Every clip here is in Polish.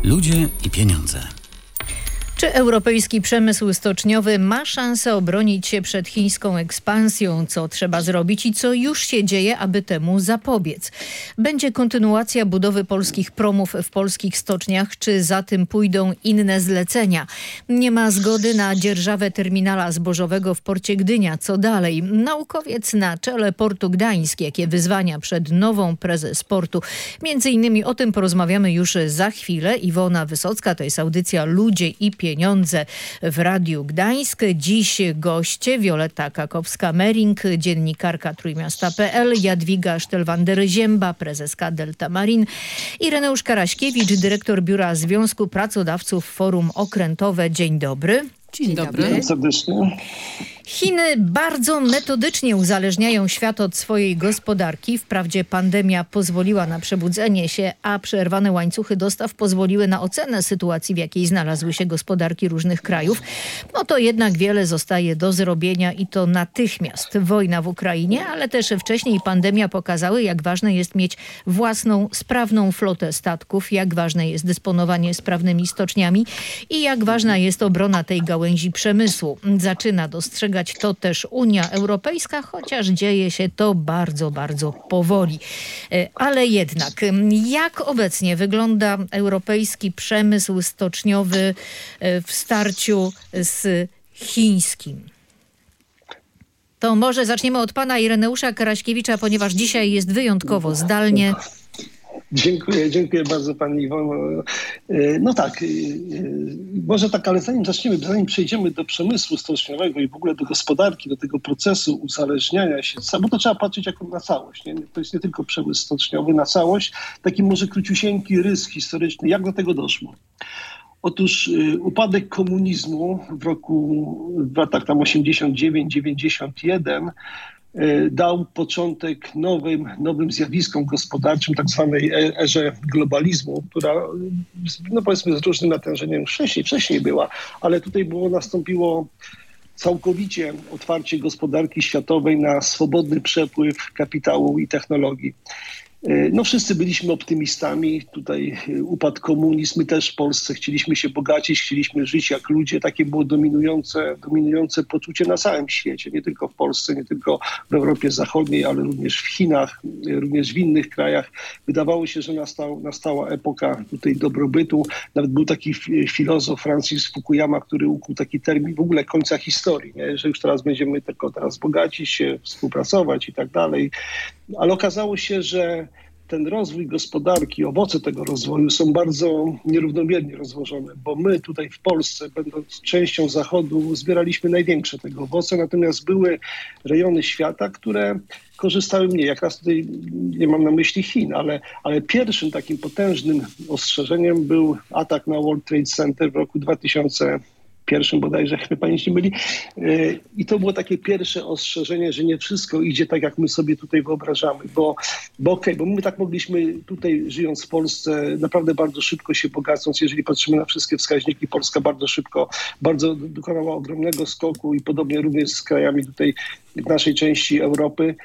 Ludzie i pieniądze. Czy europejski przemysł stoczniowy ma szansę obronić się przed chińską ekspansją? Co trzeba zrobić i co już się dzieje, aby temu zapobiec? Będzie kontynuacja budowy polskich promów w polskich stoczniach, czy za tym pójdą inne zlecenia? Nie ma zgody na dzierżawę terminala zbożowego w porcie Gdynia. Co dalej? Naukowiec na czele portu Gdańsk. Jakie wyzwania przed nową prezes portu? Między innymi o tym porozmawiamy już za chwilę. Iwona Wysocka, to jest audycja Ludzie i Pieniądze w Radiu Gdańsk. Dziś goście Wioletta Kakowska-Mering, dziennikarka Trójmiasta.pl, Jadwiga Sztelwander-Zięba, prezeska Delta Marine, Ireneusz Karaśkiewicz, dyrektor Biura Związku Pracodawców Forum Okrętowe. Dzień dobry. Dzień dobry. Witam serdecznie. Chiny bardzo metodycznie uzależniają świat od swojej gospodarki. Wprawdzie pandemia pozwoliła na przebudzenie się, a przerwane łańcuchy dostaw pozwoliły na ocenę sytuacji, w jakiej znalazły się gospodarki różnych krajów. No to jednak wiele zostaje do zrobienia i to natychmiast. Wojna w Ukrainie, ale też wcześniej pandemia pokazały, jak ważne jest mieć własną, sprawną flotę statków, jak ważne jest dysponowanie sprawnymi stoczniami i jak ważna jest obrona tej gałęzi przemysłu. Zaczyna dostrzegać to też Unia Europejska, chociaż dzieje się to bardzo, bardzo powoli. Ale jednak, jak obecnie wygląda europejski przemysł stoczniowy w starciu z chińskim? To może zaczniemy od pana Ireneusza Karaśkiewicza, ponieważ dzisiaj jest wyjątkowo zdalnie. Dziękuję bardzo pani Iwono. No tak, może tak, ale zanim przejdziemy do przemysłu stoczniowego i w ogóle do gospodarki, do tego procesu uzależniania się, bo to trzeba patrzeć jako na całość. Nie? To jest nie tylko przemysł stoczniowy, na całość, taki może króciusieńki rys historyczny. Jak do tego doszło? Otóż upadek komunizmu w latach tam 89-91 dał początek nowym zjawiskom gospodarczym, tak zwanej erze globalizmu, która, no powiedzmy, z różnym natężeniem wcześniej była, ale tutaj nastąpiło całkowicie otwarcie gospodarki światowej na swobodny przepływ kapitału i technologii. No wszyscy byliśmy optymistami, tutaj upadł komunizm, my też w Polsce chcieliśmy się bogacić, chcieliśmy żyć jak ludzie, takie było dominujące poczucie na całym świecie, nie tylko w Polsce, nie tylko w Europie Zachodniej, ale również w Chinach, również w innych krajach. Wydawało się, że nastała epoka tutaj dobrobytu, nawet był taki filozof Francis Fukuyama, który ukuł taki termin w ogóle końca historii, nie? Że już będziemy tylko bogacić się, współpracować i tak dalej, ale okazało się, że ten rozwój gospodarki, owoce tego rozwoju są bardzo nierównomiernie rozłożone, bo my tutaj w Polsce, będąc częścią Zachodu, zbieraliśmy największe tego owoce, natomiast były rejony świata, które korzystały mniej. Jak raz tutaj nie mam na myśli Chin, ale pierwszym takim potężnym ostrzeżeniem był atak na World Trade Center w roku 2001 bodajże, jak mnie pamięć nie myli. I to było takie pierwsze ostrzeżenie, że nie wszystko idzie tak, jak my sobie tutaj wyobrażamy, bo my tak mogliśmy tutaj, żyjąc w Polsce, naprawdę bardzo szybko się bogacąc. Jeżeli patrzymy na wszystkie wskaźniki, Polska bardzo dokonała ogromnego skoku i podobnie również z krajami tutaj w naszej części Europy.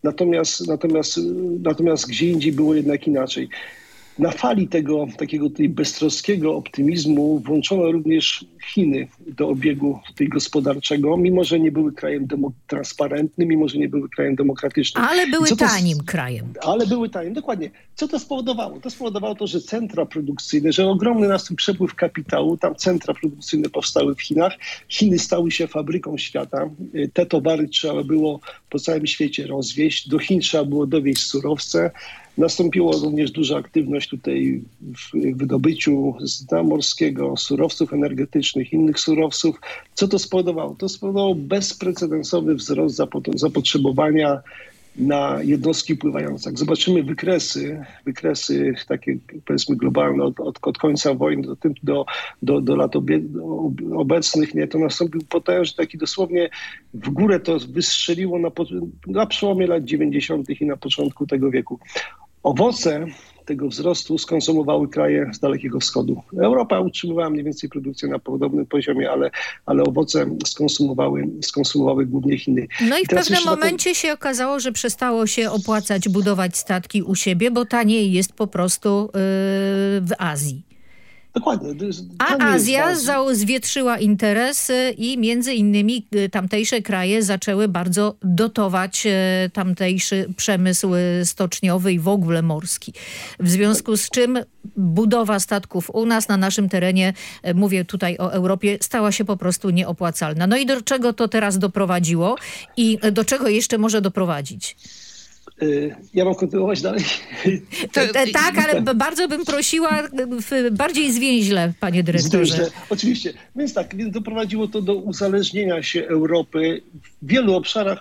Natomiast gdzie indziej było jednak inaczej. Na fali tego takiego tutaj beztroskiego optymizmu włączono również Chiny do obiegu tutaj gospodarczego, mimo że nie były krajem transparentnym, mimo że nie były krajem demokratycznym. Ale były tanim krajem. Ale były tanim, dokładnie. Co to spowodowało? To spowodowało to, że centra produkcyjne, że ogromny nastąpił przepływ kapitału, tam centra produkcyjne powstały w Chinach. Chiny stały się fabryką świata. Te towary trzeba było po całym świecie rozwieźć. Do Chin trzeba było dowieźć surowce. Nastąpiła również duża aktywność tutaj w wydobyciu z dna morskiego, surowców energetycznych, innych surowców. Co to spowodowało? To spowodowało bezprecedensowy wzrost zapotrzebowania na jednostki pływające. Jak zobaczymy wykresy takie, powiedzmy, globalne od końca wojny do lat obecnych, nie, to nastąpił potężny, taki dosłownie w górę to wystrzeliło na przełomie lat 90. i na początku tego wieku. Owoce tego wzrostu skonsumowały kraje z Dalekiego Wschodu. Europa utrzymywała mniej więcej produkcję na podobnym poziomie, ale owoce skonsumowały głównie Chiny. No i w pewnym momencie się okazało, że przestało się opłacać budować statki u siebie, bo taniej jest po prostu w Azji. Dokładnie. A Azja zwietrzyła interesy i między innymi tamtejsze kraje zaczęły bardzo dotować tamtejszy przemysł stoczniowy i w ogóle morski. W związku z czym budowa statków u nas, na naszym terenie, mówię tutaj o Europie, stała się po prostu nieopłacalna. No i do czego to teraz doprowadziło i do czego jeszcze może doprowadzić? Ja mam kontynuować dalej? Tak, ale bardzo bym prosiła bardziej zwięźle, panie dyrektorze. Zwięźle, oczywiście. Więc doprowadziło to do uzależnienia się Europy w wielu obszarach,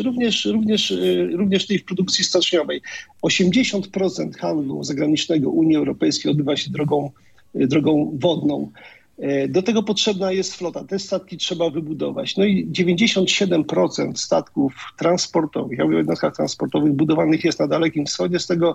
również tej w produkcji stoczniowej. 80% handlu zagranicznego Unii Europejskiej odbywa się drogą wodną. Do tego potrzebna jest flota. Te statki trzeba wybudować. No i 97% statków transportowych, ja mówię o jednostkach transportowych, budowanych jest na Dalekim Wschodzie. Z tego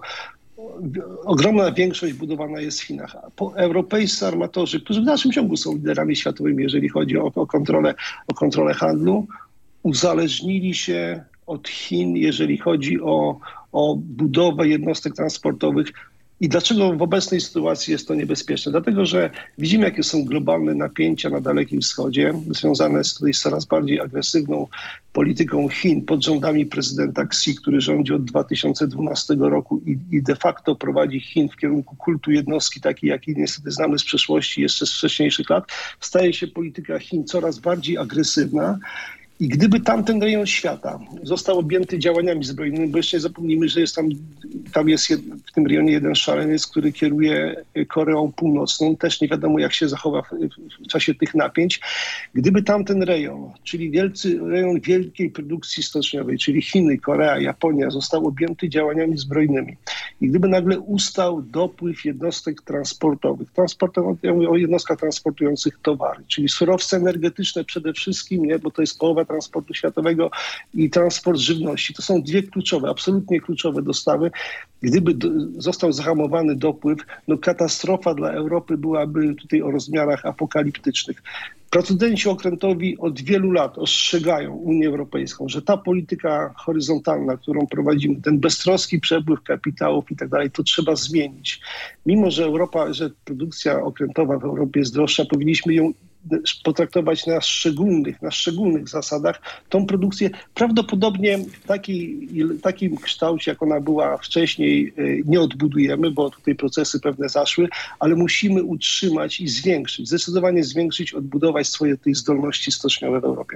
ogromna większość budowana jest w Chinach. Europejscy armatorzy, którzy w dalszym ciągu są liderami światowymi, jeżeli chodzi o kontrolę handlu, uzależnili się od Chin, jeżeli chodzi o budowę jednostek transportowych. I dlaczego w obecnej sytuacji jest to niebezpieczne? Dlatego, że widzimy, jakie są globalne napięcia na Dalekim Wschodzie, związane z coraz bardziej agresywną polityką Chin pod rządami prezydenta Xi, który rządzi od 2012 roku i de facto prowadzi Chin w kierunku kultu jednostki, takiej, jaki niestety znamy z przeszłości, jeszcze z wcześniejszych lat. Staje się polityka Chin coraz bardziej agresywna. I gdyby tamten rejon świata został objęty działaniami zbrojnymi, bo jeszcze nie zapomnijmy, że tam jest w tym rejonie jeden szaleniec, który kieruje Koreą Północną, też nie wiadomo jak się zachowa w czasie tych napięć. Gdyby tamten rejon, czyli rejon wielkiej produkcji stoczniowej, czyli Chiny, Korea, Japonia, został objęty działaniami zbrojnymi i gdyby nagle ustał dopływ jednostek transportowych, ja mówię o jednostkach transportujących towary, czyli surowce energetyczne przede wszystkim, bo to jest połowa transportu światowego i transport żywności. To są dwie kluczowe, absolutnie kluczowe dostawy. Gdyby został zahamowany dopływ, katastrofa dla Europy byłaby tutaj o rozmiarach apokaliptycznych. Producenci okrętowi od wielu lat ostrzegają Unię Europejską, że ta polityka horyzontalna, którą prowadzimy, ten beztroski przepływ kapitałów i tak dalej, to trzeba zmienić. Mimo, że produkcja okrętowa w Europie jest droższa, powinniśmy ją potraktować na szczególnych zasadach. Tą produkcję prawdopodobnie w takim kształcie, jak ona była wcześniej, nie odbudujemy, bo tutaj procesy pewne zaszły, ale musimy utrzymać i zdecydowanie zwiększyć, odbudować swoje tej zdolności stoczniowe w Europie.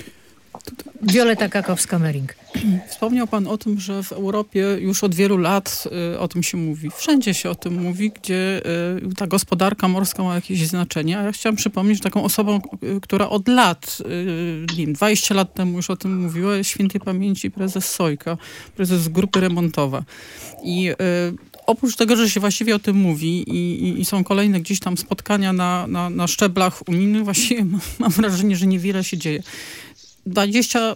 Wioleta Kakowska-Mering. Wspomniał pan o tym, że w Europie już od wielu lat o tym się mówi. Wszędzie się o tym mówi, gdzie ta gospodarka morska ma jakieś znaczenie. A ja chciałam przypomnieć, że taką osobą, która od lat, 20 lat temu już o tym mówiła, jest świętej pamięci prezes Sojka, prezes grupy remontowa. I oprócz tego, że się właściwie o tym mówi i są kolejne gdzieś tam spotkania na szczeblach unijnych, właściwie mam wrażenie, że niewiele się dzieje. 20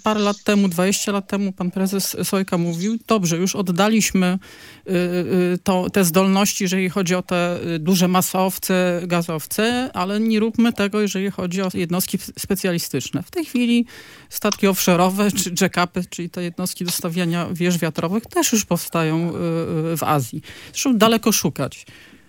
lat temu pan prezes Sojka mówił, dobrze, już oddaliśmy te zdolności, jeżeli chodzi o te duże masowce, gazowce, ale nie róbmy tego, jeżeli chodzi o jednostki specjalistyczne. W tej chwili statki offshore'owe czy jack-upy, czyli te jednostki do stawiania wież wiatrowych, też już powstają w Azji. Zresztą daleko szukać.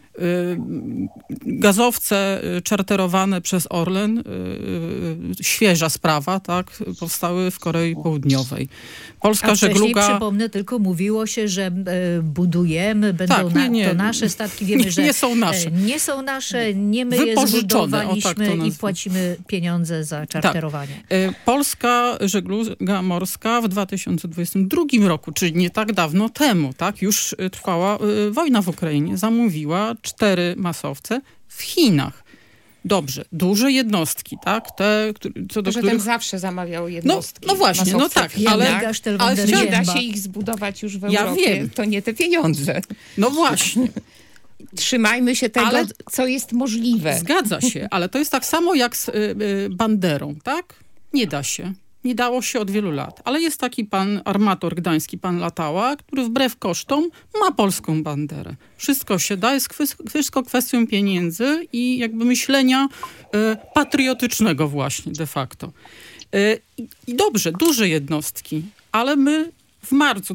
Gazowce czarterowane przez Orlen, świeża sprawa, tak, powstały w Korei Południowej. Polska żegluga... przypomnę, tylko mówiło się, że budujemy, będą to nasze statki. Wiemy, że nie są nasze. Nie są nasze, nie my je zbudowaliśmy i płacimy pieniądze za czarterowanie. Tak. Polska żegluga morska w 2022 roku, czyli nie tak dawno temu, tak, już trwała wojna w Ukrainie, zamówiła 4 masowce w Chinach. Dobrze, duże jednostki, tak? Te, co do których... ten zawsze zamawiał jednostki. No właśnie, tak. Ale nie da się ich zbudować już w Europie. Ja wiem. To nie te pieniądze. No właśnie. Trzymajmy się tego, co jest możliwe. Zgadza się, ale to jest tak samo jak z banderą, tak? Nie da się. Nie dało się od wielu lat. Ale jest taki pan armator gdański, pan Latała, który wbrew kosztom ma polską banderę. Wszystko się da, jest wszystko kwestią pieniędzy i jakby myślenia patriotycznego właśnie de facto. I dobrze, duże jednostki, ale my w marcu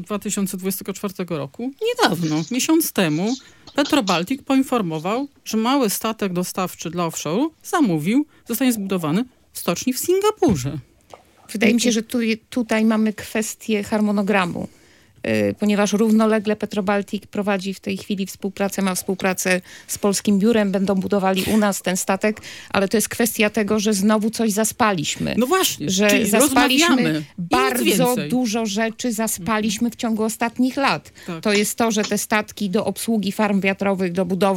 2024 roku, niedawno, miesiąc temu, Petrobaltic poinformował, że mały statek dostawczy dla offshore'u zostanie zbudowany w stoczni w Singapurze. Wydaje mi się, że tutaj mamy kwestię harmonogramu, ponieważ równolegle Petrobaltic prowadzi w tej chwili ma współpracę z polskim biurem, będą budowali u nas ten statek, ale to jest kwestia tego, że znowu coś zaspaliśmy. No właśnie, że zaspaliśmy bardzo dużo rzeczy, w ciągu ostatnich lat. Tak. To jest to, że te statki do obsługi farm wiatrowych,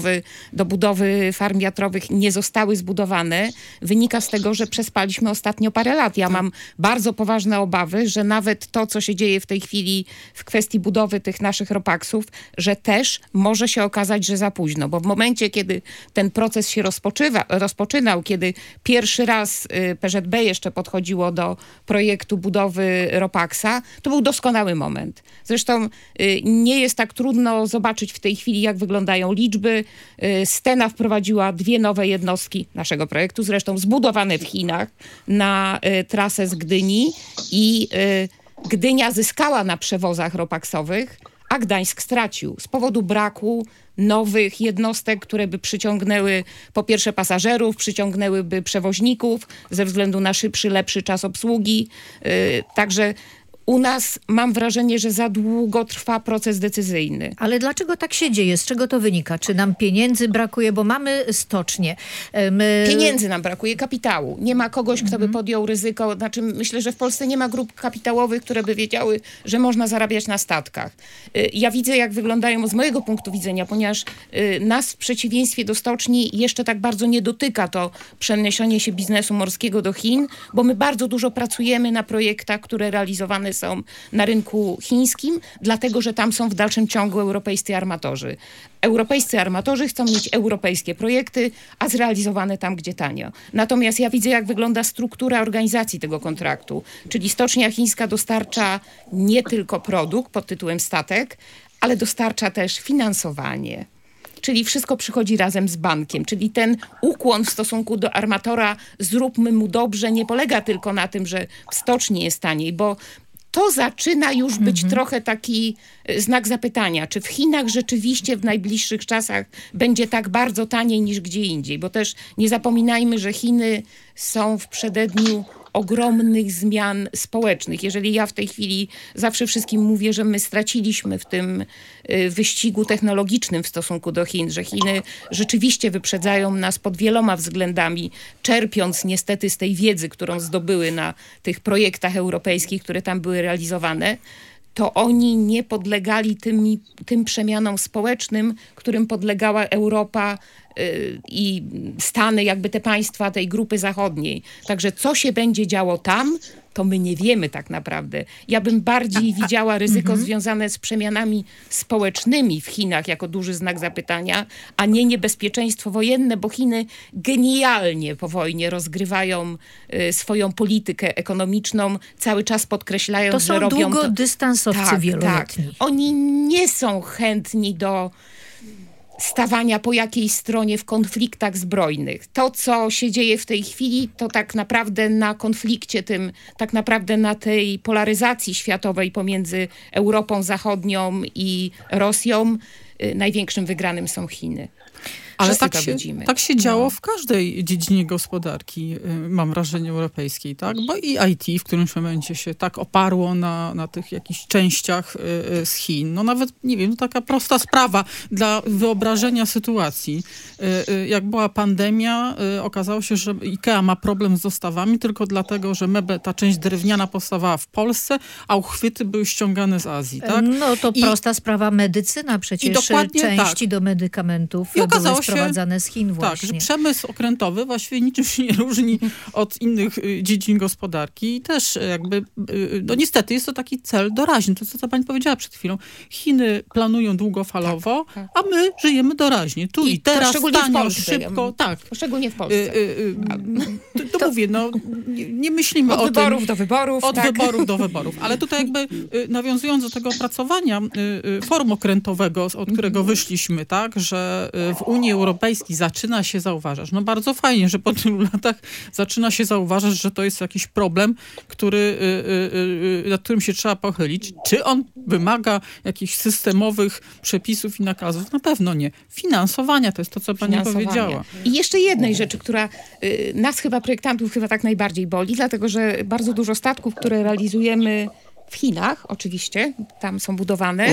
do budowy farm wiatrowych nie zostały zbudowane. Wynika z tego, że przespaliśmy ostatnio parę lat. Ja mam bardzo poważne obawy, że nawet to, co się dzieje w tej chwili w kwestii budowy tych naszych ropaksów, że też może się okazać, że za późno, bo w momencie, kiedy ten proces się rozpoczynał, kiedy pierwszy raz PZB jeszcze podchodziło do projektu budowy ropaksa, to był doskonały moment. Zresztą nie jest tak trudno zobaczyć w tej chwili, jak wyglądają liczby. Stena wprowadziła 2 nowe jednostki naszego projektu, zresztą zbudowane w Chinach na trasę z Gdyni i Gdynia zyskała na przewozach ropaksowych, a Gdańsk stracił z powodu braku nowych jednostek, które by przyciągnęły po pierwsze pasażerów, przyciągnęłyby przewoźników ze względu na szybszy, lepszy czas obsługi. Także u nas mam wrażenie, że za długo trwa proces decyzyjny. Ale dlaczego tak się dzieje? Z czego to wynika? Czy nam pieniędzy brakuje? Bo mamy stocznie. Pieniędzy nam brakuje, kapitału. Nie ma kogoś, kto by podjął ryzyko. Znaczy, myślę, że w Polsce nie ma grup kapitałowych, które by wiedziały, że można zarabiać na statkach. Ja widzę, jak wyglądają z mojego punktu widzenia, ponieważ nas w przeciwieństwie do stoczni jeszcze tak bardzo nie dotyka to przeniesienie się biznesu morskiego do Chin, bo my bardzo dużo pracujemy na projektach, które realizowane są na rynku chińskim, dlatego, że tam są w dalszym ciągu europejscy armatorzy. Europejscy armatorzy chcą mieć europejskie projekty, a zrealizowane tam, gdzie tanio. Natomiast ja widzę, jak wygląda struktura organizacji tego kontraktu. Czyli stocznia chińska dostarcza nie tylko produkt pod tytułem statek, ale dostarcza też finansowanie. Czyli wszystko przychodzi razem z bankiem. Czyli ten ukłon w stosunku do armatora, zróbmy mu dobrze, nie polega tylko na tym, że w stoczni jest taniej, bo to zaczyna już być trochę taki znak zapytania, czy w Chinach rzeczywiście w najbliższych czasach będzie tak bardzo taniej niż gdzie indziej, bo też nie zapominajmy, że Chiny są w przededniu ogromnych zmian społecznych. Jeżeli ja w tej chwili zawsze wszystkim mówię, że my straciliśmy w tym wyścigu technologicznym w stosunku do Chin, że Chiny rzeczywiście wyprzedzają nas pod wieloma względami, czerpiąc niestety z tej wiedzy, którą zdobyły na tych projektach europejskich, które tam były realizowane, to oni nie podlegali tym przemianom społecznym, którym podlegała Europa i Stany, jakby te państwa tej grupy zachodniej. Także co się będzie działo tam, to my nie wiemy tak naprawdę. Ja bym bardziej widziała ryzyko związane z przemianami społecznymi w Chinach jako duży znak zapytania, a nie niebezpieczeństwo wojenne, bo Chiny genialnie po wojnie rozgrywają swoją politykę ekonomiczną, cały czas podkreślając, że robią to... To są długodystansowcy wieloletni. Tak. Oni nie są chętni do stawania po jakiejś stronie w konfliktach zbrojnych. To, co się dzieje w tej chwili, to tak naprawdę na konflikcie tym, tak naprawdę na tej polaryzacji światowej pomiędzy Europą Zachodnią i Rosją, największym wygranym są Chiny. Ale tak się działo w każdej dziedzinie gospodarki, mam wrażenie, europejskiej, tak? Bo i IT w którymś momencie się tak oparło na tych jakichś częściach z Chin. No nawet, nie wiem, taka prosta sprawa dla wyobrażenia sytuacji. Jak była pandemia, okazało się, że IKEA ma problem z dostawami tylko dlatego, że ta część drewniana powstawała w Polsce, a uchwyty były ściągane z Azji, tak? No to prosta sprawa, medycyna przecież, części do medykamentów były sprowadzane z Chin właśnie. Tak, że przemysł okrętowy właściwie niczym się nie różni od innych dziedzin gospodarki i też jakby, no niestety jest to taki cel doraźny. To, co pani powiedziała przed chwilą. Chiny planują długofalowo, a my żyjemy doraźnie. Tu i teraz, tanio, szybko. Tak. Szczególnie w Polsce. To mówię, no nie myślimy o tym. Od wyborów do wyborów. Od wyborów do wyborów. Ale tutaj jakby nawiązując do tego opracowania forum okrętowego, od którego wyszliśmy, tak, że w Unii Europejskiej zaczyna się zauważać, no bardzo fajnie, że po tylu latach zaczyna się zauważać, że to jest jakiś problem, nad którym się trzeba pochylić. Czy on wymaga jakichś systemowych przepisów i nakazów? Na pewno nie. Finansowania, to jest to, co pani powiedziała. I jeszcze jednej rzeczy, która nas chyba, projektantów, chyba tak najbardziej boli, dlatego że bardzo dużo statków, które realizujemy w Chinach, oczywiście, tam są budowane,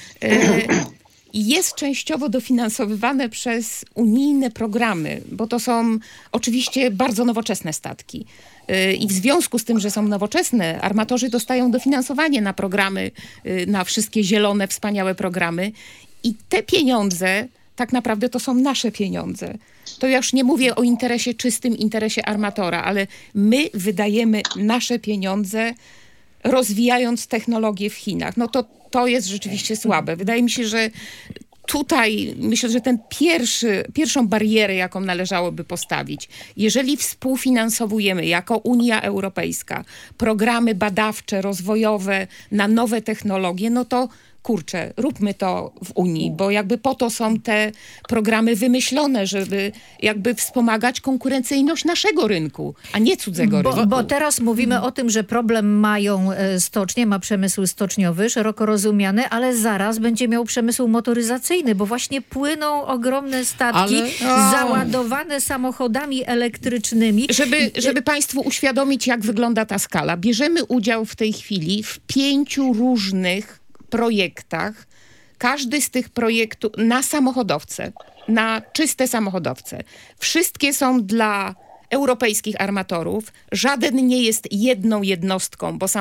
jest częściowo dofinansowywane przez unijne programy, bo to są oczywiście bardzo nowoczesne statki. I w związku z tym, że są nowoczesne, armatorzy dostają dofinansowanie na programy, na wszystkie zielone, wspaniałe programy. I te pieniądze tak naprawdę to są nasze pieniądze. To ja już nie mówię o interesie, czystym interesie armatora, ale my wydajemy nasze pieniądze, rozwijając technologię w Chinach. No to jest rzeczywiście słabe. Wydaje mi się, że tutaj myślę, że pierwszą barierę, jaką należałoby postawić, jeżeli współfinansowujemy jako Unia Europejska programy badawcze, rozwojowe na nowe technologie, no to kurczę, róbmy to w Unii, bo jakby po to są te programy wymyślone, żeby jakby wspomagać konkurencyjność naszego rynku, a nie cudzego rynku. Bo teraz mówimy o tym, że problem mają stocznie, ma przemysł stoczniowy, szeroko rozumiany, ale zaraz będzie miał przemysł motoryzacyjny, bo właśnie płyną ogromne statki załadowane samochodami elektrycznymi. Żeby Państwu uświadomić, jak wygląda ta skala. Bierzemy udział w tej chwili w 5 różnych projektach. Każdy z tych projektów na samochodowce, na czyste samochodowce. Wszystkie są dla europejskich armatorów. Żaden nie jest jedną jednostką, bo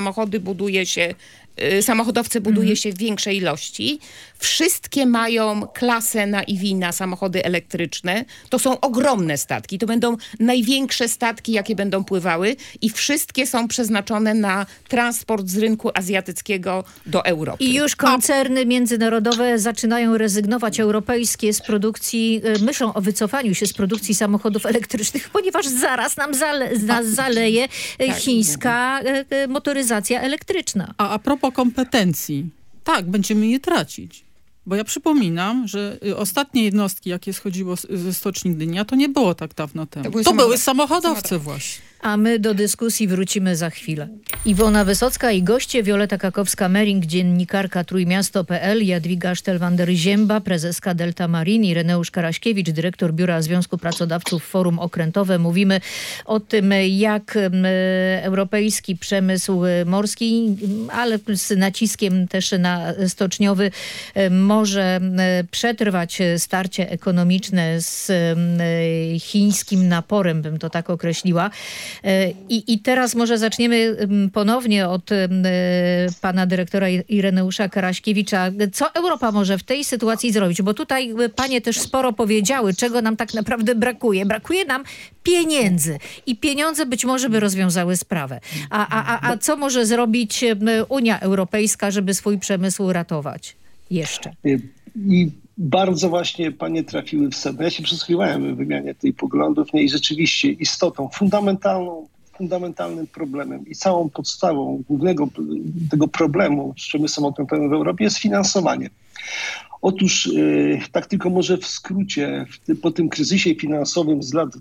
samochodowce buduje się w większej ilości. Wszystkie mają klasę na EV, na samochody elektryczne. To są ogromne statki. To będą największe statki, jakie będą pływały i wszystkie są przeznaczone na transport z rynku azjatyckiego do Europy. I już koncerny międzynarodowe zaczynają rezygnować europejskie z produkcji, myślą o wycofaniu się z produkcji samochodów elektrycznych, ponieważ zaraz nas zaleje chińska motoryzacja elektryczna. A propos kompetencji, tak, będziemy je tracić. Bo ja przypominam, że ostatnie jednostki, jakie schodziło ze stoczni Gdynia, to nie było tak dawno temu. To były samochodowce właśnie. A my do dyskusji wrócimy za chwilę. Iwona Wysocka i goście, Wioleta Kakowska-Mering, dziennikarka Trójmiasto.pl, Jadwiga Sztelwander-Zięba, prezeska Delta Marine, Ireneusz Karaśkiewicz, dyrektor Biura Związku Pracodawców Forum Okrętowe. Mówimy o tym, jak europejski przemysł morski, ale z naciskiem też na stoczniowy, może przetrwać starcie ekonomiczne z chińskim naporem, bym to tak określiła. I teraz może zaczniemy ponownie od pana dyrektora Ireneusza Karaśkiewicza. Co Europa może w tej sytuacji zrobić? Bo tutaj panie też sporo powiedziały, czego nam tak naprawdę brakuje. Brakuje nam pieniędzy. I pieniądze być może by rozwiązały sprawę. A co może zrobić Unia Europejska, żeby swój przemysł ratować? Jeszcze. I bardzo właśnie panie trafiły w sedno. Ja się przysłuchiwałem w wymianie tych poglądów i rzeczywiście istotą, fundamentalnym problemem i całą podstawą głównego tego problemu z przemysłem okrętowym w Europie jest finansowanie. Otóż tak tylko może w skrócie, po tym kryzysie finansowym z lat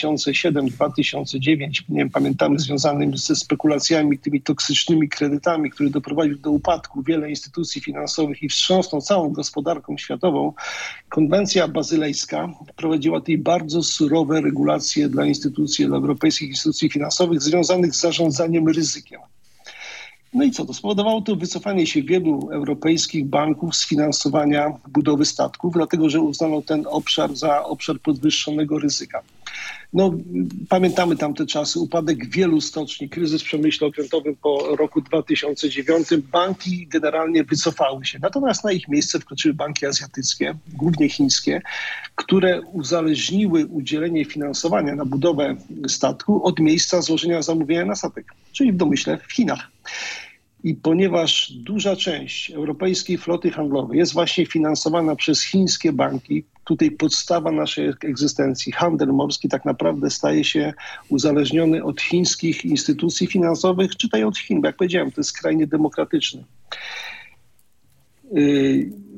2007-2009, nie wiem, pamiętamy, związanym ze spekulacjami, tymi toksycznymi kredytami, który doprowadził do upadku wiele instytucji finansowych i wstrząsnął całą gospodarką światową, konwencja bazylejska prowadziła tutaj bardzo surowe regulacje dla europejskich instytucji finansowych związanych z zarządzaniem ryzykiem. No i co? To spowodowało to wycofanie się wielu europejskich banków z finansowania budowy statków, dlatego że uznano ten obszar za obszar podwyższonego ryzyka. No, pamiętamy tamte czasy, upadek wielu stoczni, kryzys w przemyśle okrętowym po roku 2009. Banki generalnie wycofały się. Natomiast na ich miejsce wkroczyły banki azjatyckie, głównie chińskie, które uzależniły udzielenie finansowania na budowę statku od miejsca złożenia zamówienia na statek, czyli w domyśle w Chinach. I ponieważ duża część europejskiej floty handlowej jest właśnie finansowana przez chińskie banki, tutaj podstawa naszej egzystencji, handel morski tak naprawdę staje się uzależniony od chińskich instytucji finansowych, czytaj od Chin, bo jak powiedziałem, to jest skrajnie demokratyczne.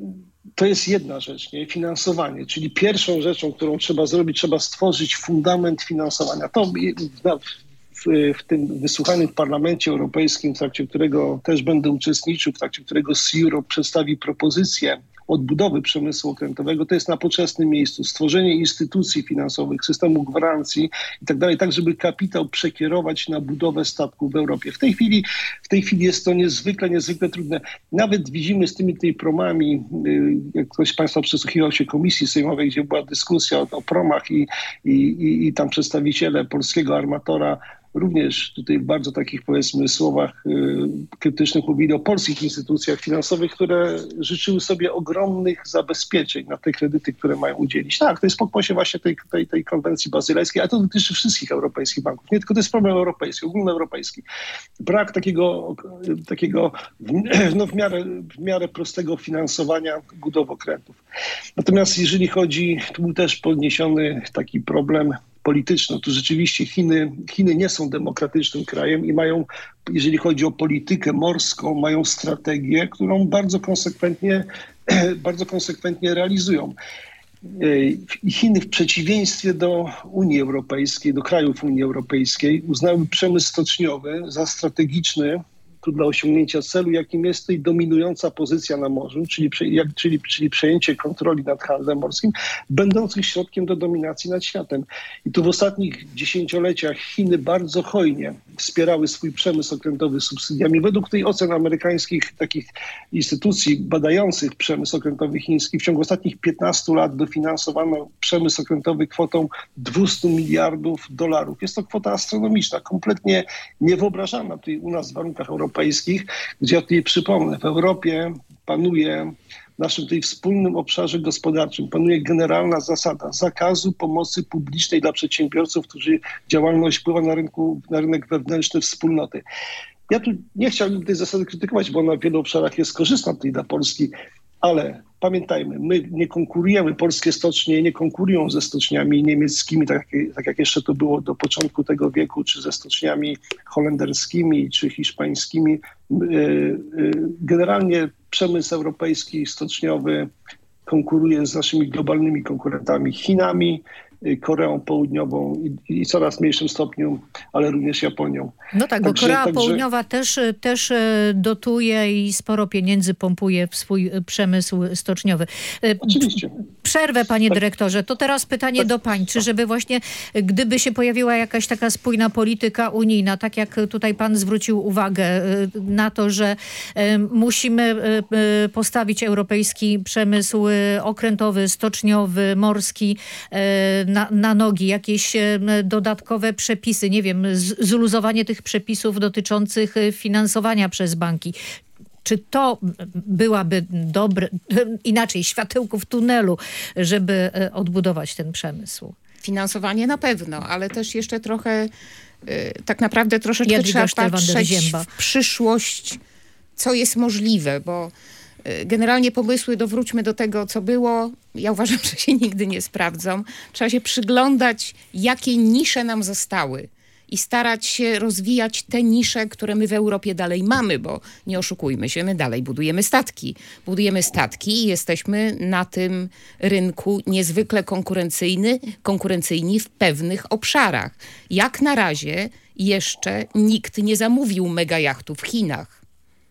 to jest jedna rzecz, nie? Finansowanie, czyli pierwszą rzeczą, którą trzeba zrobić, trzeba stworzyć fundament finansowania. To w tym wysłuchaniu w Parlamencie Europejskim, w trakcie którego też będę uczestniczył, w trakcie którego C-Europe przedstawi propozycję odbudowy przemysłu okrętowego, to jest na poczesnym miejscu. Stworzenie instytucji finansowych, systemu gwarancji i tak dalej, tak żeby kapitał przekierować na budowę statków w Europie. W tej chwili jest to niezwykle trudne. Nawet widzimy z tymi promami, jak ktoś z Państwa przysłuchiwał się komisji sejmowej, gdzie była dyskusja o promach i tam przedstawiciele polskiego armatora również tutaj w bardzo takich, powiedzmy, słowach krytycznych mówili o polskich instytucjach finansowych, które życzyły sobie ogromnych zabezpieczeń na te kredyty, które mają udzielić. Tak, to jest pokłosie właśnie tej konwencji bazylejskiej, ale to dotyczy wszystkich europejskich banków. Nie tylko to jest problem europejski, ogólnoeuropejski. Brak takiego w miarę prostego finansowania budowy okrętów. Natomiast jeżeli chodzi, tu był też podniesiony taki problem polityczną, to rzeczywiście Chiny nie są demokratycznym krajem i mają, jeżeli chodzi o politykę morską, mają strategię, którą bardzo konsekwentnie realizują. Chiny w przeciwieństwie do Unii Europejskiej, do krajów Unii Europejskiej uznały przemysł stoczniowy za strategiczny dla osiągnięcia celu, jakim jest tej dominująca pozycja na morzu, czyli przejęcie kontroli nad handlem morskim, będących środkiem do dominacji nad światem. I tu w ostatnich dziesięcioleciach Chiny bardzo hojnie wspierały swój przemysł okrętowy subsydiami. Według tej ocen amerykańskich takich instytucji badających przemysł okrętowy chiński w ciągu ostatnich 15 lat dofinansowano przemysł okrętowy kwotą $200 miliardów. Jest to kwota astronomiczna, kompletnie niewyobrażalna tutaj u nas w warunkach europejskich, gdzie, ja tutaj przypomnę, w Europie panuje, w naszym tej wspólnym obszarze gospodarczym, panuje generalna zasada zakazu pomocy publicznej dla przedsiębiorców, którzy działalność wpływa na rynek wewnętrzny wspólnoty. Ja tu nie chciałbym tej zasady krytykować, bo ona w wielu obszarach jest korzystna tutaj dla Polski, ale pamiętajmy, my nie konkurujemy, polskie stocznie nie konkurują ze stoczniami niemieckimi, tak jak jeszcze to było do początku tego wieku, czy ze stoczniami holenderskimi, czy hiszpańskimi. Generalnie przemysł europejski, stoczniowy konkuruje z naszymi globalnymi konkurentami, Chinami, Koreą Południową i coraz mniejszym stopniu, ale również Japonią. No tak, bo Korea Południowa też dotuje i sporo pieniędzy pompuje w swój przemysł stoczniowy. Oczywiście. Przerwę, panie dyrektorze. To teraz pytanie do pań. Czy żeby właśnie, gdyby się pojawiła jakaś taka spójna polityka unijna, tak jak tutaj pan zwrócił uwagę na to, że musimy postawić europejski przemysł okrętowy, stoczniowy, morski na nogi, jakieś dodatkowe przepisy, nie wiem, zluzowanie tych przepisów dotyczących finansowania przez banki. Czy to byłaby dobre, inaczej, światełko w tunelu, żeby odbudować ten przemysł? Finansowanie na pewno, ale też jeszcze trochę, tak naprawdę troszeczkę trzeba patrzeć w przyszłość, co jest możliwe, bo generalnie pomysły, wróćmy do tego, co było, ja uważam, że się nigdy nie sprawdzą. Trzeba się przyglądać, jakie nisze nam zostały i starać się rozwijać te nisze, które my w Europie dalej mamy, bo nie oszukujmy się, my dalej budujemy statki. Budujemy statki i jesteśmy na tym rynku niezwykle konkurencyjni w pewnych obszarach. Jak na razie jeszcze nikt nie zamówił megajachtu w Chinach.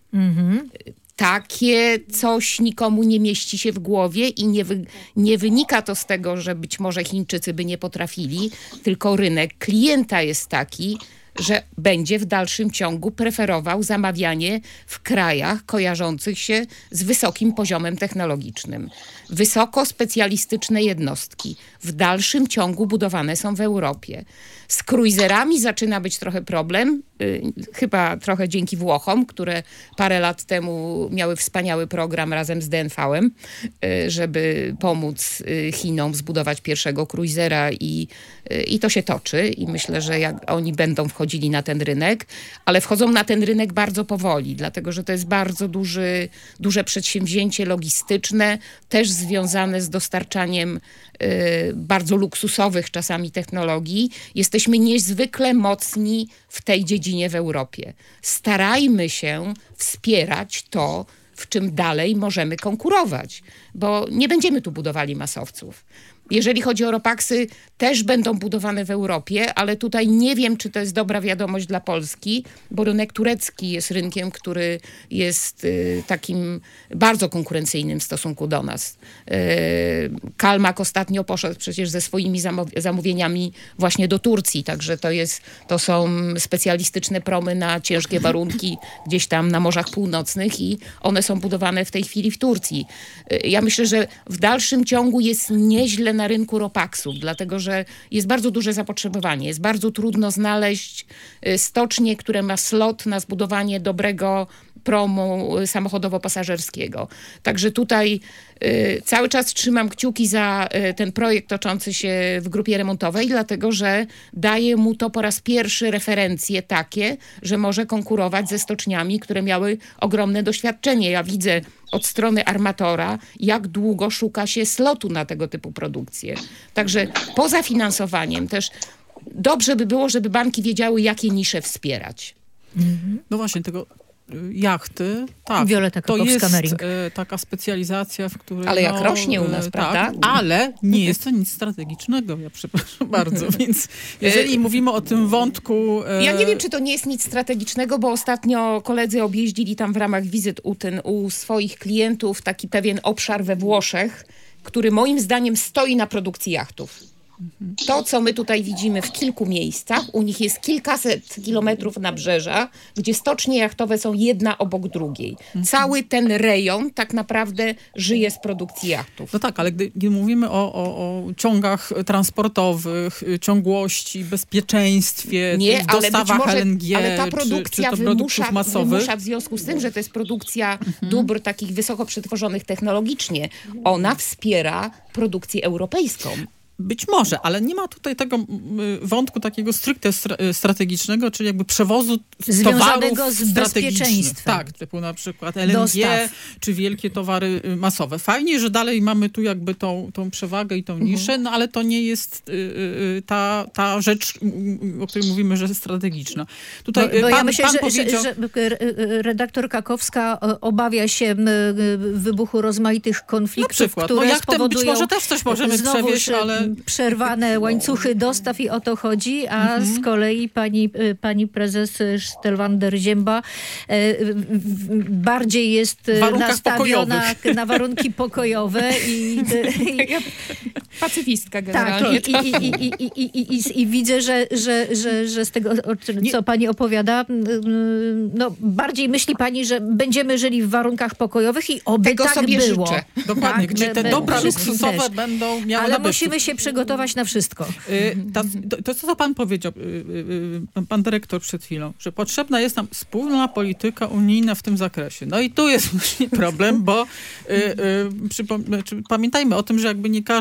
Takie coś nikomu nie mieści się w głowie i nie wynika to z tego, że być może Chińczycy by nie potrafili, tylko rynek klienta jest taki, że będzie w dalszym ciągu preferował zamawianie w krajach kojarzących się z wysokim poziomem technologicznym. Wysoko specjalistyczne jednostki w dalszym ciągu budowane są w Europie. Z cruiserami zaczyna być trochę problem, chyba trochę dzięki Włochom, które parę lat temu miały wspaniały program razem z DNV-em, żeby pomóc Chinom zbudować pierwszego cruisera i to się toczy i myślę, że jak oni będą wchodzili na ten rynek, ale wchodzą na ten rynek bardzo powoli, dlatego że to jest bardzo duże przedsięwzięcie logistyczne, też związane z dostarczaniem bardzo luksusowych czasami technologii. Jesteśmy niezwykle mocni w tej dziedzinie w Europie. Starajmy się wspierać to w czym dalej możemy konkurować, bo nie będziemy tu budowali masowców. Jeżeli chodzi o ropaksy, też będą budowane w Europie, ale tutaj nie wiem, czy to jest dobra wiadomość dla Polski, bo rynek turecki jest rynkiem, który jest takim bardzo konkurencyjnym w stosunku do nas. Kalmak ostatnio poszedł przecież ze swoimi zamówieniami właśnie do Turcji, także to są specjalistyczne promy na ciężkie warunki gdzieś tam na Morzach Północnych i one są budowane w tej chwili w Turcji. Ja myślę, że w dalszym ciągu jest nieźle na rynku ropaksów, dlatego że jest bardzo duże zapotrzebowanie. Jest bardzo trudno znaleźć stocznię, które ma slot na zbudowanie dobrego promu samochodowo-pasażerskiego. Także tutaj cały czas trzymam kciuki za ten projekt toczący się w grupie remontowej, dlatego że daje mu to po raz pierwszy referencje takie, że może konkurować ze stoczniami, które miały ogromne doświadczenie. Ja widzę od strony armatora, jak długo szuka się slotu na tego typu produkcje. Także poza finansowaniem też dobrze by było, żeby banki wiedziały, jakie nisze wspierać. No właśnie, tego jachty, tak. Violeta to jest Kakowska-Mering. taka specjalizacja, w której... Ale jak rośnie u nas, prawda? Tak, ale nie jest to nic strategicznego, ja przepraszam bardzo, więc jeżeli mówimy o tym wątku... Ja nie wiem, czy to nie jest nic strategicznego, bo ostatnio koledzy objeździli tam w ramach wizyt u swoich klientów taki pewien obszar we Włoszech, który moim zdaniem stoi na produkcji jachtów. To, co my tutaj widzimy w kilku miejscach, u nich jest kilkaset kilometrów nabrzeża, gdzie stocznie jachtowe są jedna obok drugiej. Cały ten rejon tak naprawdę żyje z produkcji jachtów. No tak, ale gdy mówimy o ciągach transportowych, ciągłości, bezpieczeństwie, dostawach LNG, ale ta produkcja czy to produktów masowych. Wymusza w związku z tym, że to jest produkcja dóbr takich wysoko przetworzonych technologicznie, ona wspiera produkcję europejską. Być może, ale nie ma tutaj tego wątku takiego stricte strategicznego, czyli jakby przewozu związanego towarów z bezpieczeństwem. Tak, typu na przykład LNG, dostaw, czy wielkie towary masowe. Fajnie, że dalej mamy tu jakby tą przewagę i tą niszę, no ale to nie jest ta rzecz, o której mówimy, że jest strategiczna. Tutaj bo ja myślę, powiedział... że redaktor Kakowska obawia się wybuchu rozmaitych konfliktów, które spowodują... Być może też coś możemy przewieźć, ale... przerwane łańcuchy dostaw i o to chodzi, a z kolei pani prezes Stelwander-Zięba bardziej jest nastawiona na warunki pokojowe i pacyfistka generalnie. Tak, i widzę, że z tego, co pani opowiada, no bardziej myśli pani, że będziemy żyli w warunkach pokojowych i oby tego tak sobie było. Życzę. Dokładnie, gdzie te dobra luksusowe będą miały ale nabywców. musimy się przygotować na wszystko. To, co pan powiedział, pan dyrektor przed chwilą, że potrzebna jest nam wspólna polityka unijna w tym zakresie. No i tu jest właśnie problem, bo pamiętajmy o tym, że jakby nie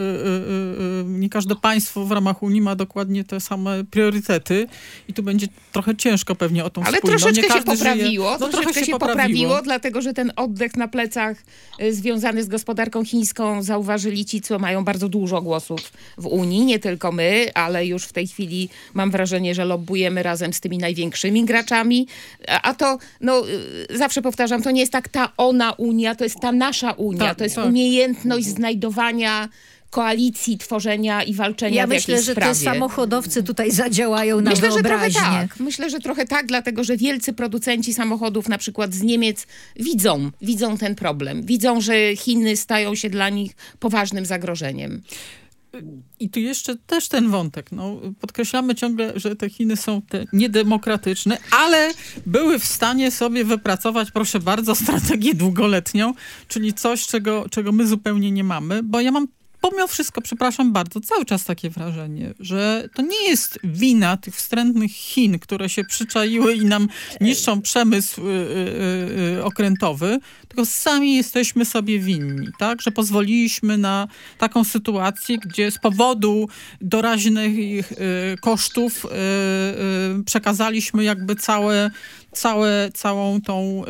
każde państwo w ramach Unii ma dokładnie te same priorytety i tu będzie trochę ciężko pewnie o tą ale wspólną. troszeczkę nie się poprawiło. No, troszeczkę się poprawiło, dlatego że ten oddech na plecach związany z gospodarką chińską zauważyli ci, co mają bardzo dużo głosów w Unii, nie tylko my, ale już w tej chwili mam wrażenie, że lobbujemy razem z tymi największymi graczami, a to, no zawsze powtarzam, to nie jest tak ta ona Unia, to jest ta nasza Unia, tak, to jest tak. umiejętność znajdowania koalicji, tworzenia i walczenia w jakiejś sprawie. Ja myślę, że te samochodowcy tutaj zadziałają na wyobraźnię. Myślę, że trochę tak, dlatego że wielcy producenci samochodów, na przykład z Niemiec, widzą ten problem. Widzą, że Chiny stają się dla nich poważnym zagrożeniem. I tu jeszcze też ten wątek. No, podkreślamy ciągle, że te Chiny są niedemokratyczne, ale były w stanie sobie wypracować, proszę bardzo, strategię długoletnią, czyli coś, czego my zupełnie nie mamy, bo ja mam pomimo wszystko, przepraszam bardzo, cały czas takie wrażenie, że to nie jest wina tych wstrętnych Chin, które się przyczaiły i nam niszczą przemysł okrętowy, tylko sami jesteśmy sobie winni, tak? Że pozwoliliśmy na taką sytuację, gdzie z powodu doraźnych kosztów przekazaliśmy jakby całą tą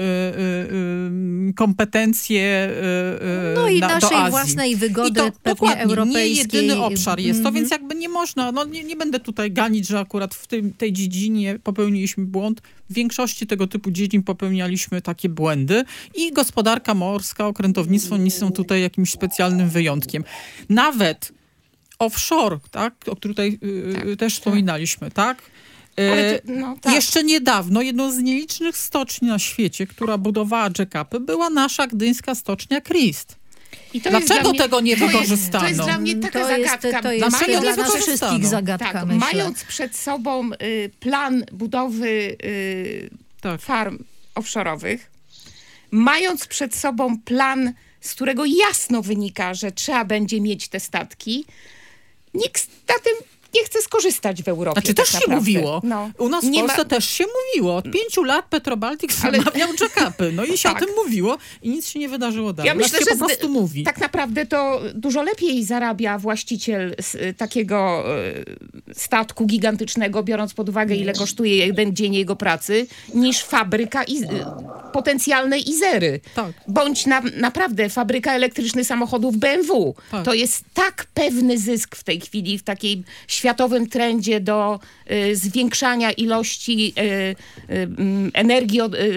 kompetencję no i do naszej Azji. własnej wygody I to pewnie europejskiej. Nie jedyny obszar jest to, więc jakby nie można, nie będę tutaj ganić, że akurat w tej dziedzinie popełniliśmy błąd. W większości tego typu dziedzin popełnialiśmy takie błędy i gospodarka morska, okrętownictwo nie są tutaj jakimś specjalnym wyjątkiem. Nawet offshore, tak, o którym tutaj też wspominaliśmy, tak? Jeszcze niedawno jedną z nielicznych stoczni na świecie, która budowała jack-upy, była nasza gdyńska stocznia Christ. Dlaczego tego nie wykorzystano? To jest dla mnie taka zagadka. To jest dla nas wszystkich zagadka, tak, myślę. mając przed sobą plan budowy farm offshore'owych, mając przed sobą plan, z którego jasno wynika, że trzeba będzie mieć te statki, nikt na tym nie chce skorzystać w Europie. Znaczy też się mówiło. U nas w Polsce też się mówiło. Od 5 lat Petrobaltic zamawiał jack-upy. No i się o tym mówiło i nic się nie wydarzyło dalej. Ja myślę, że po prostu mówi. Tak naprawdę to dużo lepiej zarabia właściciel takiego statku gigantycznego, biorąc pod uwagę, ile kosztuje jeden dzień jego pracy, niż fabryka potencjalnej Izery. Tak. Bądź naprawdę fabryka elektrycznych samochodów BMW. Tak. To jest tak pewny zysk w tej chwili, w takiej światowym trendzie do zwiększania ilości energii,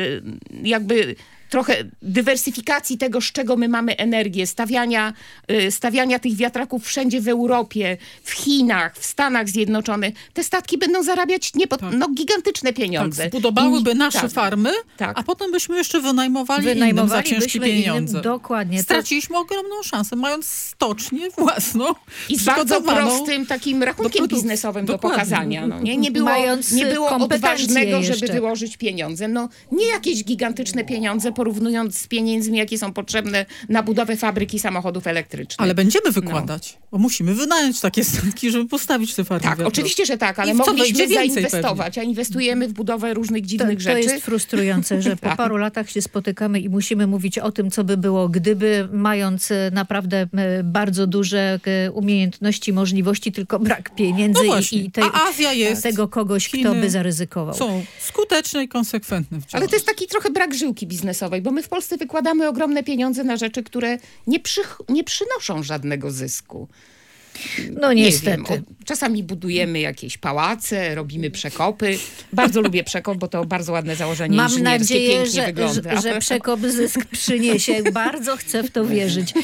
jakby trochę dywersyfikacji tego, z czego my mamy energię, stawiania tych wiatraków wszędzie w Europie, w Chinach, w Stanach Zjednoczonych. Te statki będą zarabiać gigantyczne pieniądze. Tak, zbudowałyby nasze farmy, a potem byśmy jeszcze wynajmowali innym za ciężkie pieniądze. Dokładnie. Straciliśmy ogromną szansę, mając stocznię własną. I z bardzo prostym takim rachunkiem biznesowym do pokazania. No, nie było odważnego, żeby wyłożyć pieniądze. No, nie jakieś gigantyczne pieniądze, porównując z pieniędzmi, jakie są potrzebne na budowę fabryki samochodów elektrycznych. Ale będziemy wykładać, bo musimy wynająć takie statki, żeby postawić te farmy. Tak, oczywiście, że tak, ale mogliśmy zainwestować, a inwestujemy w budowę różnych dziwnych rzeczy. To jest frustrujące, że po paru latach się spotykamy i musimy mówić o tym, co by było, gdyby, mając naprawdę bardzo duże umiejętności, możliwości, tylko brak pieniędzy a Azja jest, tego kogoś, Chiny kto by zaryzykował. Są skuteczne i konsekwentne w działaniu. Ale to jest taki trochę brak żyłki biznesowej, bo my w Polsce wykładamy ogromne pieniądze na rzeczy, które nie przynoszą żadnego zysku. No niestety. Czasami budujemy jakieś pałace, robimy przekopy. Bardzo lubię przekop, bo to bardzo ładne założenie inżynierskie, Mam nadzieję, wygląda. że przekop zysk przyniesie. Bardzo chcę w to wierzyć.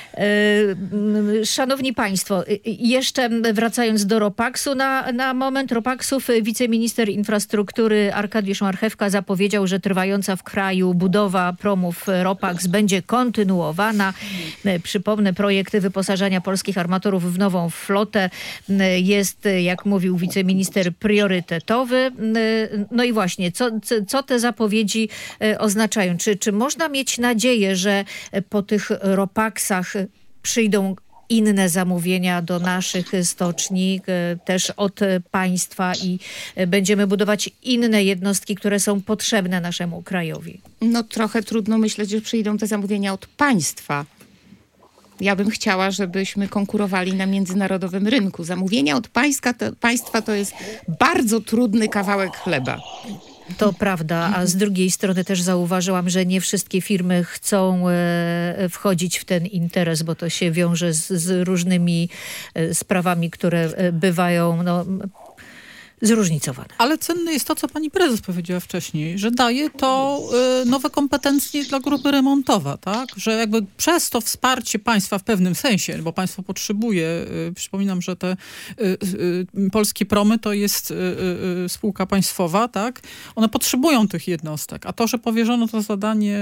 Szanowni Państwo, jeszcze wracając do Ropaksu, na moment Ropaksów wiceminister infrastruktury Arkadiusz Marchewka zapowiedział, że trwająca w kraju budowa promów Ropaks będzie kontynuowana. Przypomnę, projekt wyposażania polskich armatorów w nową flotę jest, jak mówił wiceminister, priorytetowy. No i właśnie, co te zapowiedzi oznaczają? Czy można mieć nadzieję, że po tych Ropaksach przyjdą inne zamówienia do naszych stoczni, też od państwa i będziemy budować inne jednostki, które są potrzebne naszemu krajowi? No trochę trudno myśleć, że przyjdą te zamówienia od państwa. Ja bym chciała, żebyśmy konkurowali na międzynarodowym rynku. Zamówienia od państwa to jest bardzo trudny kawałek chleba. To prawda, a z drugiej strony też zauważyłam, że nie wszystkie firmy chcą wchodzić w ten interes, bo to się wiąże z różnymi sprawami, które bywają zróżnicowane. Ale cenne jest to, co pani prezes powiedziała wcześniej, że daje to nowe kompetencje dla grupy remontowa, tak? Że jakby przez to wsparcie państwa w pewnym sensie, bo państwo potrzebuje, przypominam, że te polskie promy to jest spółka państwowa, tak? One potrzebują tych jednostek, a to, że powierzono to zadanie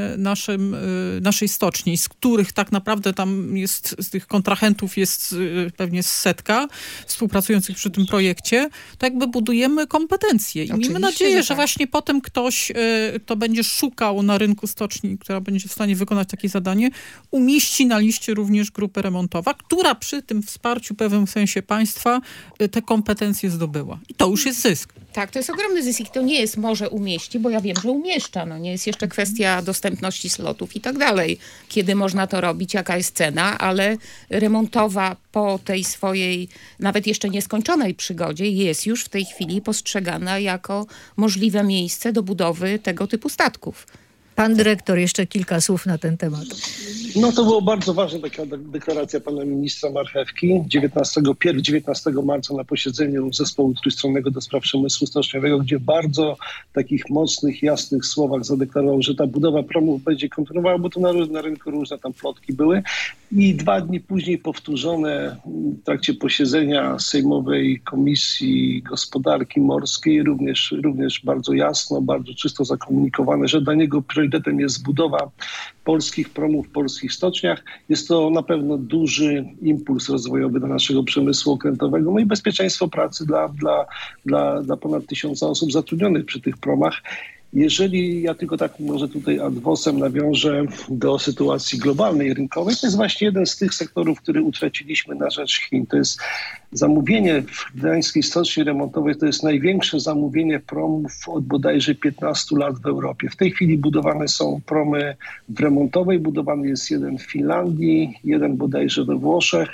naszej stoczni, z których tak naprawdę tam jest, z tych kontrahentów jest pewnie setka współpracujących przy tym projekcie, to jakby budujemy kompetencje. I miejmy nadzieję, że właśnie potem ktoś, kto będzie szukał na rynku stoczni, która będzie w stanie wykonać takie zadanie, umieści na liście również grupę remontowa, która przy tym wsparciu w pewnym sensie państwa te kompetencje zdobyła. I to już jest zysk. Tak, to jest ogromny zysk i to nie jest może umieści, bo ja wiem, że umieszcza. No nie jest jeszcze kwestia dostępności slotów i tak dalej. Kiedy można to robić, jaka jest cena, ale remontowa po tej swojej nawet jeszcze nieskończonej przygodzie jest już w tej chwili chwili postrzegana jako możliwe miejsce do budowy tego typu statków. Pan dyrektor, jeszcze kilka słów na ten temat. No to było bardzo ważna taka deklaracja pana ministra Marchewki 19 marca na posiedzeniu zespołu trójstronnego do spraw przemysłu stoczniowego, gdzie w bardzo takich mocnych, jasnych słowach zadeklarował, że ta budowa promów będzie kontynuowała, bo to na rynku różne tam plotki były. I 2 dni później powtórzone w trakcie posiedzenia Sejmowej Komisji Gospodarki Morskiej, również bardzo jasno, bardzo czysto zakomunikowane, że dla niego priorytetem jest budowa polskich promów w polskich stoczniach. Jest to na pewno duży impuls rozwojowy dla naszego przemysłu okrętowego, no i bezpieczeństwo pracy dla ponad 1000 osób zatrudnionych przy tych promach. Jeżeli ja tylko tak może tutaj ad vocem nawiążę do sytuacji globalnej, rynkowej, to jest właśnie jeden z tych sektorów, który utraciliśmy na rzecz Chin. To jest zamówienie w Gdańskiej Stoczni Remontowej, to jest największe zamówienie promów od bodajże 15 lat w Europie. W tej chwili budowane są promy w Remontowej, budowany jest jeden w Finlandii, jeden bodajże we Włoszech.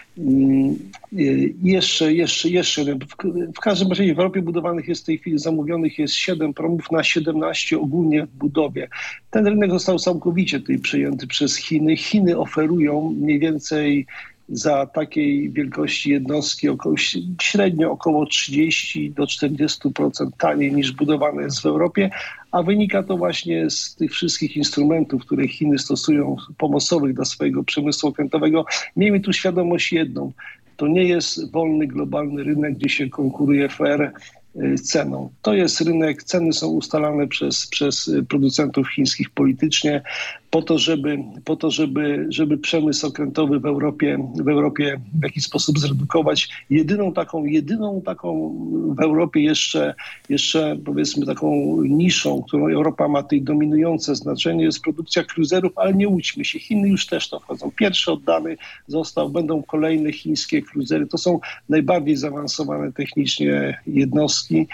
Jeszcze jeden. W każdym razie w Europie budowanych jest w tej chwili, zamówionych jest 7 promów na 17 ogólnie w budowie. Ten rynek został całkowicie tutaj przejęty przez Chiny. Chiny oferują mniej więcej za takiej wielkości jednostki średnio około 30 do 40% taniej niż budowane jest w Europie, a wynika to właśnie z tych wszystkich instrumentów, które Chiny stosują, pomocowych dla swojego przemysłu okrętowego. Miejmy tu świadomość jedną, to nie jest wolny globalny rynek, gdzie się konkuruje fair ceną. To jest rynek, ceny są ustalane przez producentów chińskich politycznie po to, żeby przemysł okrętowy w Europie w jakiś sposób zredukować. Jedyną taką w Europie jeszcze powiedzmy taką niszą, którą Europa ma tutaj dominujące znaczenie, jest produkcja kruzerów, ale nie łudźmy się, Chiny już też to wchodzą. Pierwszy oddany został, będą kolejne chińskie kruzery. To są najbardziej zaawansowane technicznie jednostki.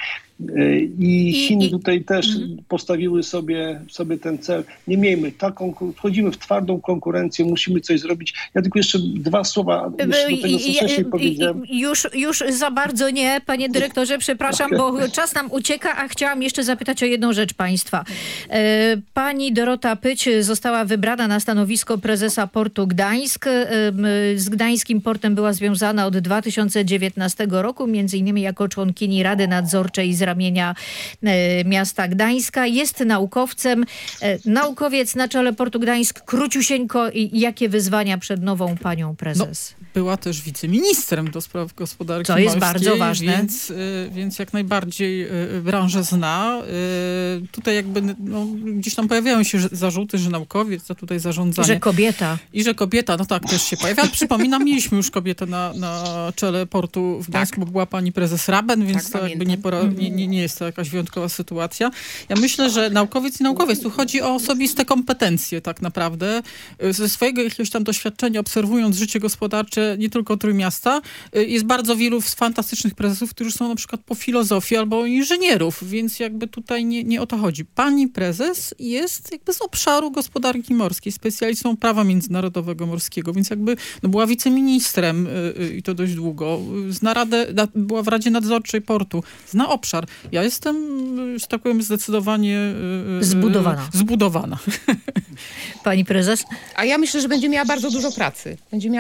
I Chiny tutaj też postawiły sobie ten cel. Nie miejmy, wchodzimy w twardą konkurencję, musimy coś zrobić. Ja tylko jeszcze 2 słowa jeszcze do tego, co wcześniej powiedziałem. Już za bardzo nie, panie dyrektorze, przepraszam, bo czas nam ucieka, a chciałam jeszcze zapytać o jedną rzecz państwa. Pani Dorota Pyć została wybrana na stanowisko prezesa Portu Gdańsk. Z Gdańskim Portem była związana od 2019 roku, między innymi jako członkini Rady Nadzorczej z ramienia miasta Gdańska. Jest naukowcem. Naukowiec na czele Portu Gdańsk. Króciusieńko, jakie wyzwania przed nową panią prezes? Była też wiceministrem do spraw gospodarki morskiej. To jest morskiej, bardzo ważne. Więc jak najbardziej branżę zna. Tutaj jakby gdzieś tam pojawiają się zarzuty, że naukowiec, a tutaj zarządzanie. Że kobieta. I że kobieta, no tak, też się pojawia. Ale przypominam, mieliśmy już kobietę na czele portu w Gdańsku, bo była pani prezes Raben, więc to jakby nie jest to jakaś wyjątkowa sytuacja. Ja myślę, że naukowiec, tu chodzi o osobiste kompetencje tak naprawdę. Ze swojego jakiegoś tam doświadczenia, obserwując życie gospodarcze nie tylko Trójmiasta, jest bardzo wielu fantastycznych prezesów, którzy są na przykład po filozofii albo inżynierów, więc jakby tutaj nie o to chodzi. Pani prezes jest jakby z obszaru gospodarki morskiej, specjalistą prawa międzynarodowego morskiego, więc jakby była wiceministrem i to dość długo. Była w Radzie Nadzorczej Portu. Zna obszar. Ja jestem, że tak powiem, zdecydowanie zbudowana. Pani prezes? A ja myślę, że będzie miała bardzo dużo pracy.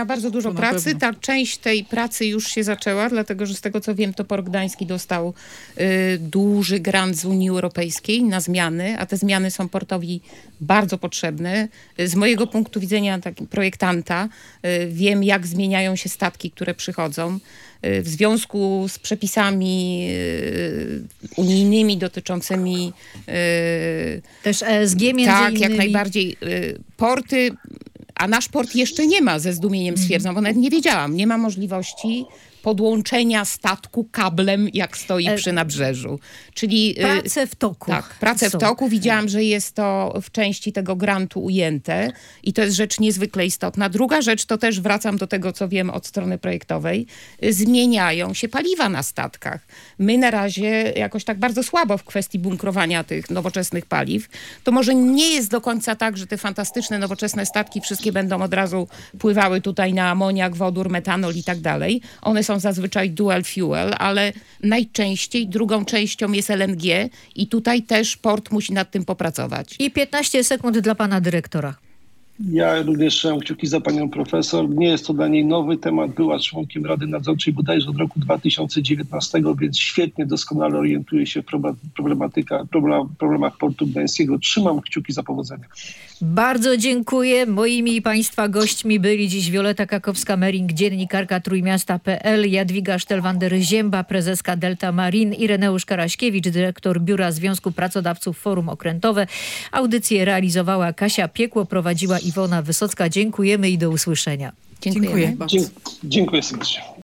Ta część tej pracy już się zaczęła, dlatego że z tego co wiem, to Port Gdański dostał duży grant z Unii Europejskiej na zmiany, a te zmiany są portowi bardzo potrzebne. Z mojego punktu widzenia projektanta wiem, jak zmieniają się statki, które przychodzą. W związku z przepisami unijnymi dotyczącymi też ESG między innymi. Jak najbardziej. Porty, a nasz port jeszcze nie ma, ze zdumieniem stwierdzam, bo nawet nie wiedziałam, nie ma możliwości podłączenia statku kablem, jak stoi przy nabrzeżu. Czyli prace w toku. Tak, prace w toku. Widziałam, że jest to w części tego grantu ujęte i to jest rzecz niezwykle istotna. Druga rzecz, to też wracam do tego, co wiem od strony projektowej. Zmieniają się paliwa na statkach. My na razie jakoś tak bardzo słabo w kwestii bunkrowania tych nowoczesnych paliw. To może nie jest do końca tak, że te fantastyczne, nowoczesne statki wszystkie będą od razu pływały tutaj na amoniak, wodór, metanol i tak dalej. One są zazwyczaj dual fuel, ale najczęściej drugą częścią jest LNG i tutaj też port musi nad tym popracować. I 15 sekund dla pana dyrektora. Ja również trzymam kciuki za panią profesor. Nie jest to dla niej nowy temat. Była członkiem Rady Nadzorczej bodajże od roku 2019, więc świetnie, doskonale orientuje się w problemach portu gdańskiego. Trzymam kciuki za powodzenie. Bardzo dziękuję. Moimi i państwa gośćmi byli dziś Wioleta Kakowska-Mering, dziennikarka Trójmiasta.pl, Jadwiga Sztelwander-Zięba, prezeska Delta Marine, Ireneusz Karaśkiewicz, dyrektor Biura Związku Pracodawców Forum Okrętowe. Audycję realizowała Kasia Piekło, prowadziła Iwona Wysocka. Dziękujemy i do usłyszenia. Dziękujemy. Dziękuję bardzo. Dziękuję serdecznie.